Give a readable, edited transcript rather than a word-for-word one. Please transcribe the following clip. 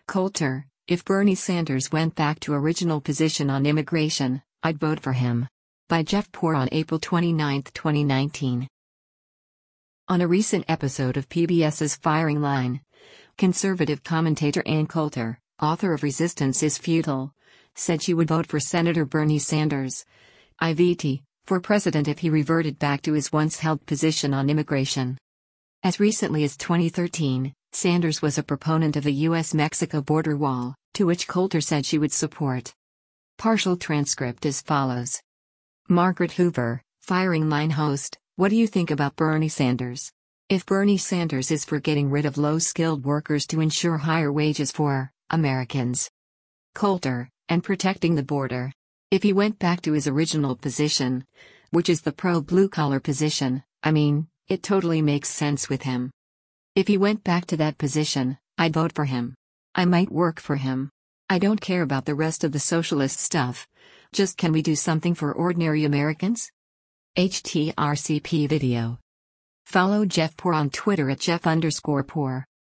Coulter, if Bernie Sanders went back to original position on immigration, I'd vote for him. By Jeff Poor on April 29, 2019. On a recent episode of PBS's Firing Line, conservative commentator Ann Coulter, author of Resistance is Futile, said she would vote for Senator Bernie Sanders, IVT, for president if he reverted back to his once-held position on immigration. As recently as 2013, Sanders was a proponent of the U.S.-Mexico border wall, to which Coulter said she would support. Partial transcript as follows. Margaret Hoover, Firing Line host, what do you think about Bernie Sanders? If Bernie Sanders is for getting rid of low-skilled workers to ensure higher wages for Americans. Coulter, and protecting the border. If he went back to his original position, which is the pro-blue-collar position, it totally makes sense with him. If he went back to that position, I'd vote for him. I might work for him. I don't care about the rest of the socialist stuff. Just can we do something for ordinary Americans? HTRCP video. Follow Jeff Poor on Twitter at Jeff_Poor.